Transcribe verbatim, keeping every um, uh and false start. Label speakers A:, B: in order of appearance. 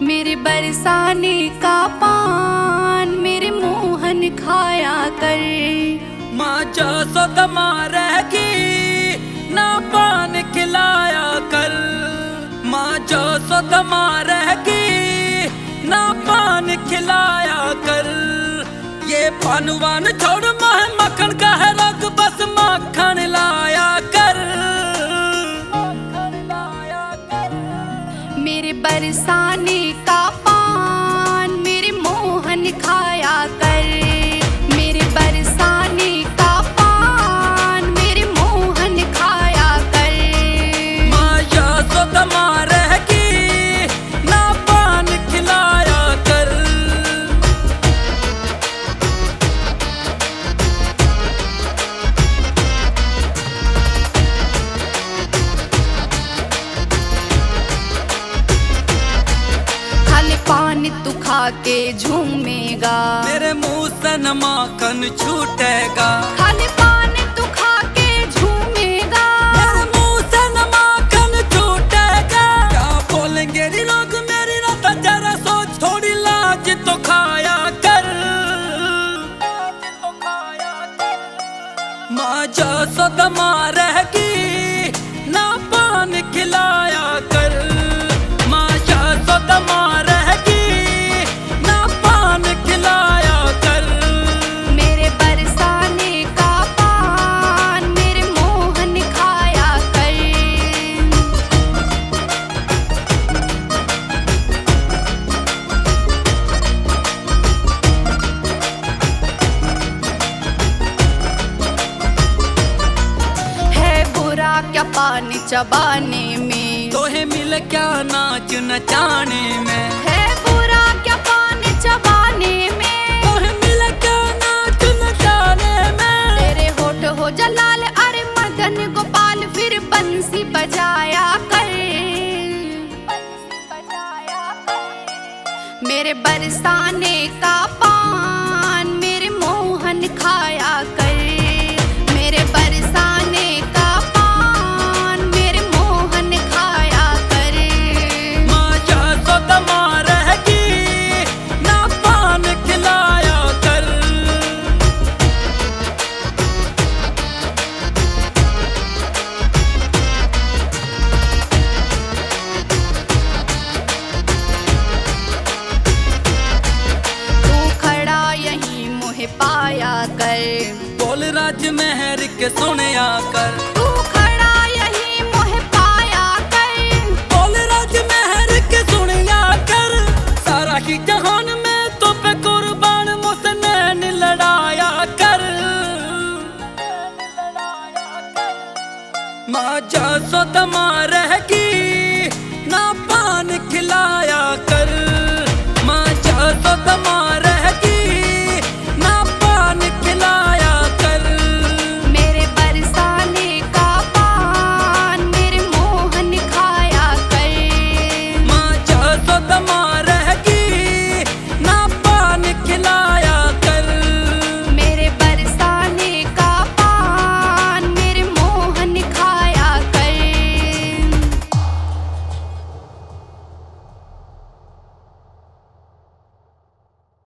A: मेरे बरसाने का पान मेरे मोहन खाया कर।
B: माँ जो सदमा रहेगी ना पान खिलाया कर। माँ जो सदमा रहेगी ना पान खिलाया कर। ये पानवान छोड़ माह मक्खन का है रंग बस मक्खन लाया कर।
A: मेरे बरसाने का पान मेरे मोहन खाया कर। मेरे बरसाने का पान मेरे मोहन खाया कर।
B: माँ यशोदमा रहेगी ना पान खिलाया कर।
A: खाली पान तू खा के झूमेगा,
B: मेरे मुंह से न माखन छूटेगा।
A: खाली पान तू खा के झूमेगा,
B: मेरे मुंह से न माखन छूटेगा। क्या बोलेंगे रे लोग मेरी रात जरा सोच थोड़ी लाज तो खाया कर। माँ यशोदमा रहेगी ना पान खिलाया कर। माँ यशोदमा रहेगी ना पान खिलाया कर।
A: मेरे बरसाने का पान मेरे मोहन खाया कर। है बुरा क्या पानी चबाने में,
B: तोहे मिल क्या नाच नचाने में।
A: है बुरा क्या पानी चबाने में,
B: तोहे मिल क्या नाच नचाने में।
A: तेरे होठ हो जलाल अरे मदन गोपाल फिर बंसी बजाया कर। मेरे बरसाने का पान मेरे मोहन खाया कर। मेरे बरसाने का पान मेरे मोहन खाया कर।
B: माँ यशोदमा रहेगी ना पान खिलाया कर।
A: तू खड़ा यहीं मुहे पाया कर।
B: बोल राज मेहर के सुनया कर।
A: तू खड़ा यहीं मुहे पाया कर।
B: बोल राज मेहर के सुनया कर। सारा ही जहान में तो पे कुर्बान मुझसे नैन लड़ाया कर। माँ यशोदमा रहे